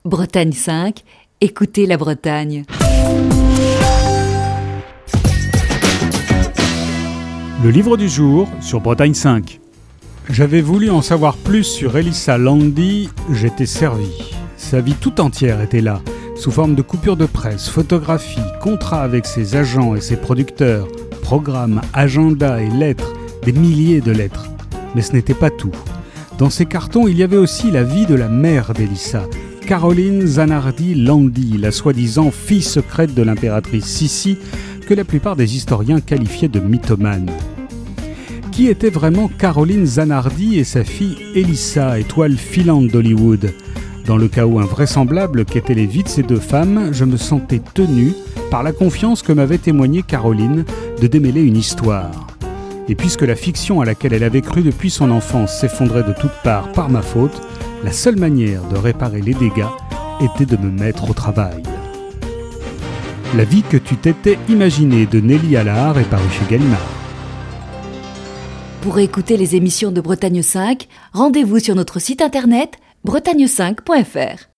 Bretagne 5, écoutez la Bretagne. Le livre du jour sur Bretagne 5. J'avais voulu en savoir plus sur Elissa Landi, j'étais servi. Sa vie tout entière était là, sous forme de coupures de presse, photographies, contrats avec ses agents et ses producteurs, programmes, agendas et lettres, des milliers de lettres. Mais ce n'était pas tout. Dans ces cartons, il y avait aussi la vie de la mère d'Elissa, Caroline Zanardi Landi, la soi-disant fille secrète de l'impératrice Sissi, que la plupart des historiens qualifiaient de mythomane. Qui était vraiment Caroline Zanardi et sa fille Elissa, étoile filante d'Hollywood ? Dans le chaos invraisemblable qu'étaient les vies de ces deux femmes, je me sentais tenu par la confiance que m'avait témoignée Caroline de démêler une histoire. Et puisque la fiction à laquelle elle avait cru depuis son enfance s'effondrait de toutes parts par ma faute, la seule manière de réparer les dégâts était de me mettre au travail. La vie que tu t'étais imaginée de Nelly Allard est parue chez Gallimard. Pour écouter les émissions de Bretagne 5, rendez-vous sur notre site internet bretagne5.fr.